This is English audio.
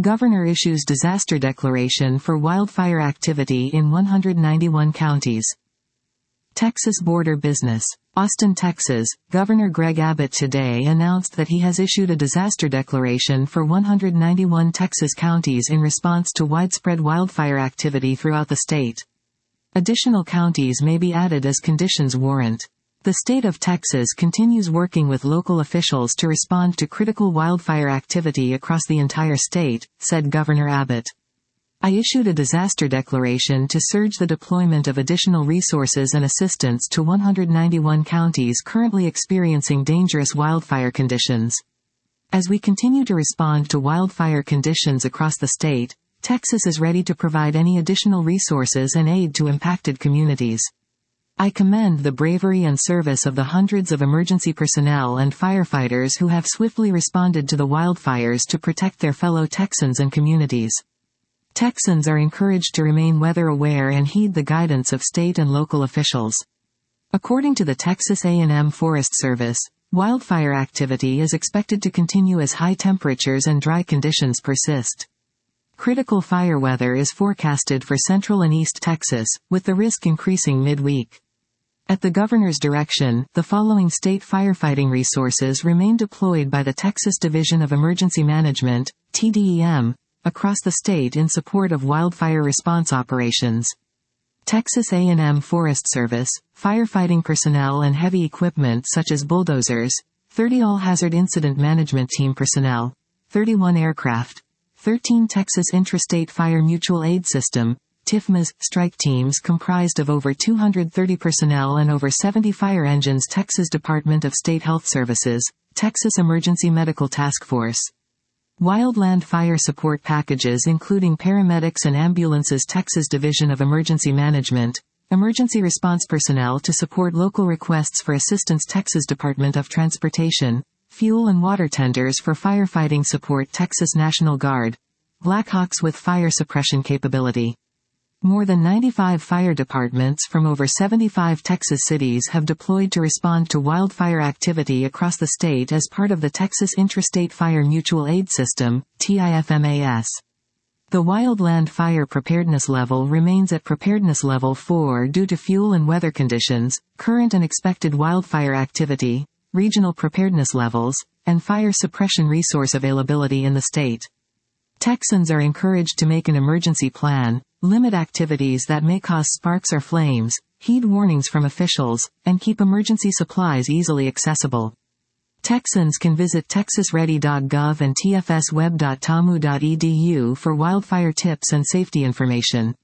Governor issues disaster declaration for wildfire activity in 191 counties. Texas border business. Austin, Texas. Governor Greg Abbott today announced that he has issued a disaster declaration for 191 Texas counties in response to widespread wildfire activity throughout the state. Additional counties may be added as conditions warrant. The state of Texas continues working with local officials to respond to critical wildfire activity across the entire state, said Governor Abbott. I issued a disaster declaration to surge the deployment of additional resources and assistance to 191 counties currently experiencing dangerous wildfire conditions. As we continue to respond to wildfire conditions across the state, Texas is ready to provide any additional resources and aid to impacted communities. I commend the bravery and service of the hundreds of emergency personnel and firefighters who have swiftly responded to the wildfires to protect their fellow Texans and communities. Texans are encouraged to remain weather aware and heed the guidance of state and local officials. According to the Texas A&M Forest Service, wildfire activity is expected to continue as high temperatures and dry conditions persist. Critical fire weather is forecasted for Central and East Texas, with the risk increasing mid-week. At the governor's direction, the following state firefighting resources remain deployed by the Texas Division of Emergency Management, TDEM, across the state in support of wildfire response operations. Texas A&M Forest Service, firefighting personnel and heavy equipment such as bulldozers, 30 All-Hazard Incident Management Team personnel, 31 aircraft, 13 Texas Intrastate Fire Mutual Aid System, TIFMAS, strike teams comprised of over 230 personnel and over 70 fire engines. Texas Department of State Health Services, Texas Emergency Medical Task Force. Wildland fire support packages including paramedics and ambulances. Texas Division of Emergency Management, emergency response personnel to support local requests for assistance. Texas Department of Transportation, fuel and water tenders for firefighting support. Texas National Guard, Blackhawks with fire suppression capability. More than 95 fire departments from over 75 Texas cities have deployed to respond to wildfire activity across the state as part of the Texas Intrastate Fire Mutual Aid System, TIFMAS. The wildland fire preparedness level remains at Preparedness Level 4 due to fuel and weather conditions, current and expected wildfire activity, regional preparedness levels, and fire suppression resource availability in the state. Texans are encouraged to make an emergency plan, limit activities that may cause sparks or flames, heed warnings from officials, and keep emergency supplies easily accessible. Texans can visit texasready.gov and tfsweb.tamu.edu for wildfire tips and safety information.